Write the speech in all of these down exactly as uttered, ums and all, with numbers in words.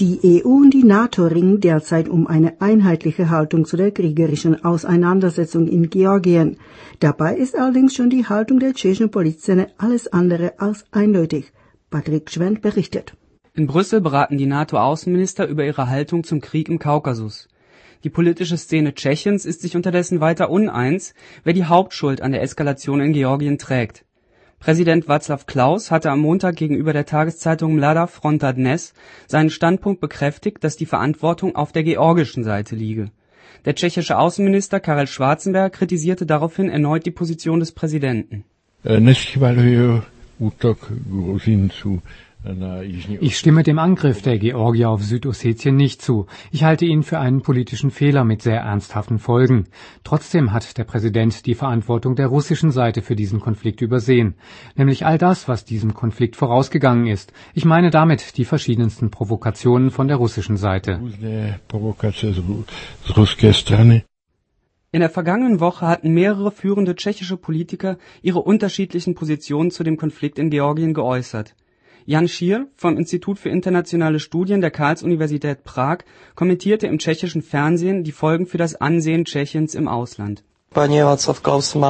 Die E U und die NATO ringen derzeit um eine einheitliche Haltung zu der kriegerischen Auseinandersetzung in Georgien. Dabei ist allerdings schon die Haltung der tschechischen Politszene alles andere als eindeutig. Patrick Schwendt berichtet. In Brüssel beraten die NATO-Außenminister über ihre Haltung zum Krieg im Kaukasus. Die politische Szene Tschechiens ist sich unterdessen weiter uneins, wer die Hauptschuld an der Eskalation in Georgien trägt. Präsident Václav Klaus hatte am Montag gegenüber der Tageszeitung Mladá Fronta Dnes seinen Standpunkt bekräftigt, dass die Verantwortung auf der georgischen Seite liege. Der tschechische Außenminister Karel Schwarzenberg kritisierte daraufhin erneut die Position des Präsidenten. Ich stimme dem Angriff der Georgier auf Südossetien nicht zu. Ich halte ihn für einen politischen Fehler mit sehr ernsthaften Folgen. Trotzdem hat der Präsident die Verantwortung der russischen Seite für diesen Konflikt übersehen. Nämlich all das, was diesem Konflikt vorausgegangen ist. Ich meine damit die verschiedensten Provokationen von der russischen Seite. In der vergangenen Woche hatten mehrere führende tschechische Politiker ihre unterschiedlichen Positionen zu dem Konflikt in Georgien geäußert. Jan Schier vom Institut für internationale Studien der Karls-Universität Prag kommentierte im tschechischen Fernsehen die Folgen für das Ansehen Tschechiens im Ausland. Václav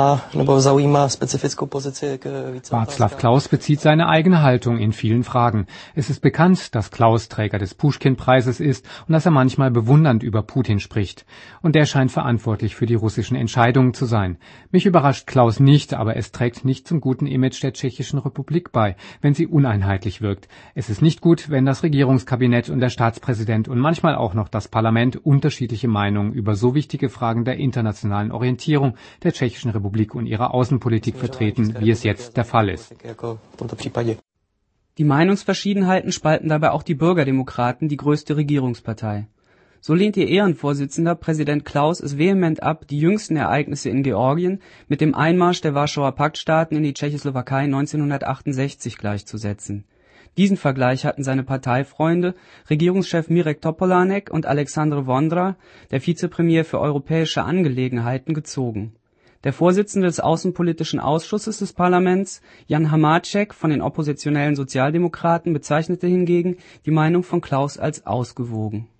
Klaus bezieht seine eigene Haltung in vielen Fragen. Es ist bekannt, dass Klaus Träger des Puschkin-Preises ist und dass er manchmal bewundernd über Putin spricht. Und der scheint verantwortlich für die russischen Entscheidungen zu sein. Mich überrascht Klaus nicht, aber es trägt nicht zum guten Image der Tschechischen Republik bei, wenn sie uneinheitlich wirkt. Es ist nicht gut, wenn das Regierungskabinett und der Staatspräsident und manchmal auch noch das Parlament unterschiedliche Meinungen über so wichtige Fragen der internationalen Orientierung der Tschechischen Republik und ihrer Außenpolitik vertreten, wie es jetzt der Fall ist. Die Meinungsverschiedenheiten spalten dabei auch die Bürgerdemokraten, die größte Regierungspartei. So lehnt ihr Ehrenvorsitzender Präsident Klaus es vehement ab, die jüngsten Ereignisse in Georgien mit dem Einmarsch der Warschauer Paktstaaten in die Tschechoslowakei neunzehnhundertachtundsechzig gleichzusetzen. Diesen Vergleich hatten seine Parteifreunde, Regierungschef Mirek Topolánek und Alexandre Vondra, der Vizepremier für europäische Angelegenheiten, gezogen. Der Vorsitzende des Außenpolitischen Ausschusses des Parlaments, Jan Hamáček von den oppositionellen Sozialdemokraten, bezeichnete hingegen die Meinung von Klaus als ausgewogen.